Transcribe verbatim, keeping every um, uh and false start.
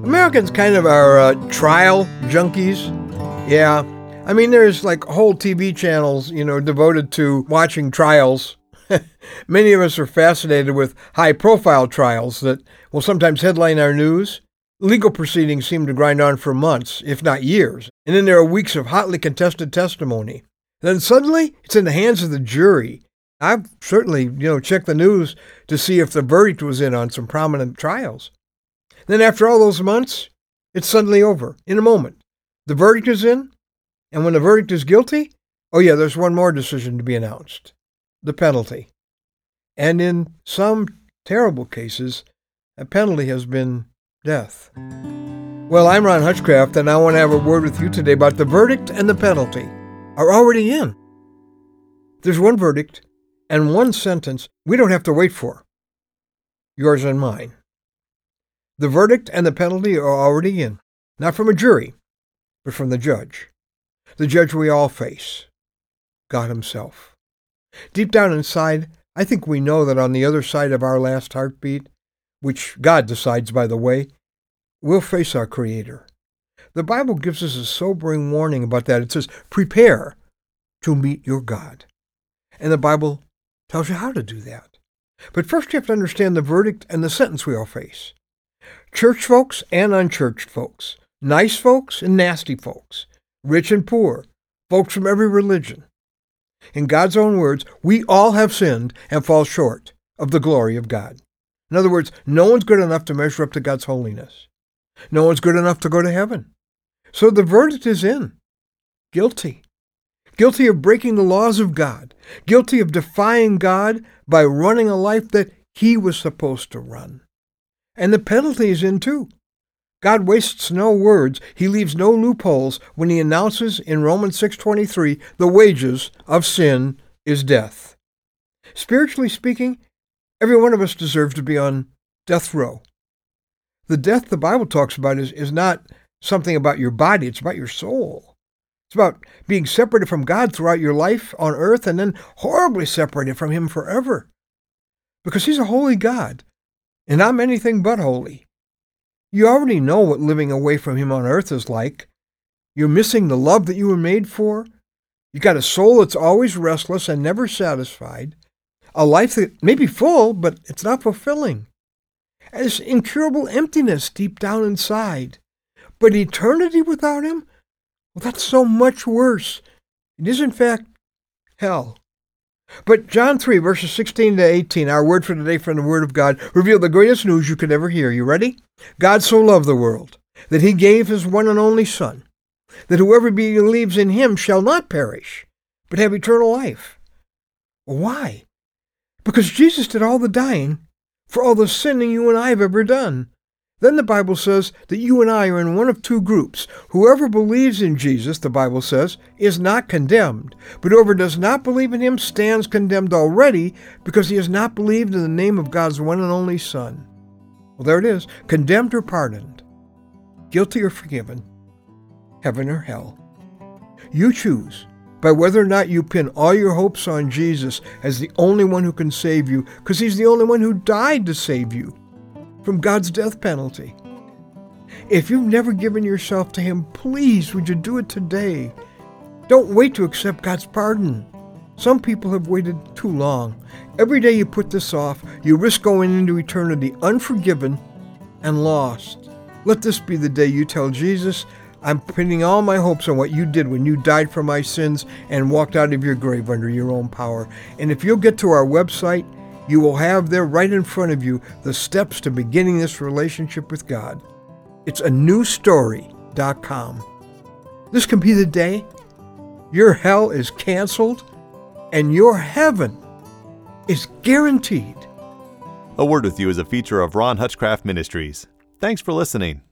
Americans kind of are uh, trial junkies. Yeah. I mean, there's like whole T V channels, you know, devoted to watching trials. Many of us are fascinated with high-profile trials that will sometimes headline our news. Legal proceedings seem to grind on for months, if not years. And then there are weeks of hotly contested testimony. Then suddenly, it's in the hands of the jury. I've certainly, you know, checked the news to see if the verdict was in on some prominent trials. Then after all those months, it's suddenly over, in a moment. The verdict is in, and when the verdict is guilty, oh yeah, there's one more decision to be announced. The penalty. And in some terrible cases, a penalty has been death. Well, I'm Ron Hutchcraft, and I want to have a word with you today about the verdict and the penalty are already in. There's one verdict and one sentence we don't have to wait for. Yours and mine. The verdict and the penalty are already in. Not from a jury, but from the judge. The judge we all face. God himself. Deep down inside, I think we know that on the other side of our last heartbeat, which God decides, by the way, we'll face our Creator. The Bible gives us a sobering warning about that. It says, prepare to meet your God. And the Bible tells you how to do that. But first you have to understand the verdict and the sentence we all face. Church folks and unchurched folks, nice folks and nasty folks, rich and poor, folks from every religion. In God's own words, we all have sinned and fall short of the glory of God. In other words, no one's good enough to measure up to God's holiness. No one's good enough to go to heaven. So the verdict is in. Guilty. Guilty of breaking the laws of God. Guilty of defying God by running a life that he was supposed to run. And the penalty is in too. God wastes no words. He leaves no loopholes when he announces in Romans six twenty-three, the wages of sin is death. Spiritually speaking, every one of us deserves to be on death row. The death the Bible talks about is, is not something about your body. It's about your soul. It's about being separated from God throughout your life on earth and then horribly separated from him forever. Because he's a holy God, and I'm anything but holy. You already know what living away from him on earth is like. You're missing the love that you were made for. You got a soul that's always restless and never satisfied. A life that may be full, but it's not fulfilling. And this incurable emptiness deep down inside. But eternity without him? Well, that's so much worse. It is, in fact, hell. But John three, verses sixteen to eighteen, our word for today from the Word of God, reveal the greatest news you could ever hear. You ready? God so loved the world that he gave his one and only Son, that whoever believes in him shall not perish, but have eternal life. Why? Because Jesus did all the dying for all the sinning you and I have ever done. Then the Bible says that you and I are in one of two groups. Whoever believes in Jesus, the Bible says, is not condemned. But whoever does not believe in him stands condemned already because he has not believed in the name of God's one and only Son. Well, there it is. Condemned or pardoned. Guilty or forgiven. Heaven or hell. You choose by whether or not you pin all your hopes on Jesus as the only one who can save you, because he's the only one who died to save you from God's death penalty. If you've never given yourself to him, please, would you do it today? Don't wait to accept God's pardon. Some people have waited too long. Every day you put this off, you risk going into eternity unforgiven and lost. Let this be the day you tell Jesus, I'm pinning all my hopes on what you did when you died for my sins and walked out of your grave under your own power. And if you'll get to our website, you will have there right in front of you the steps to beginning this relationship with God. It's a new story dot com. This can be the day your hell is canceled and your heaven is guaranteed. A Word with You is a feature of Ron Hutchcraft Ministries. Thanks for listening.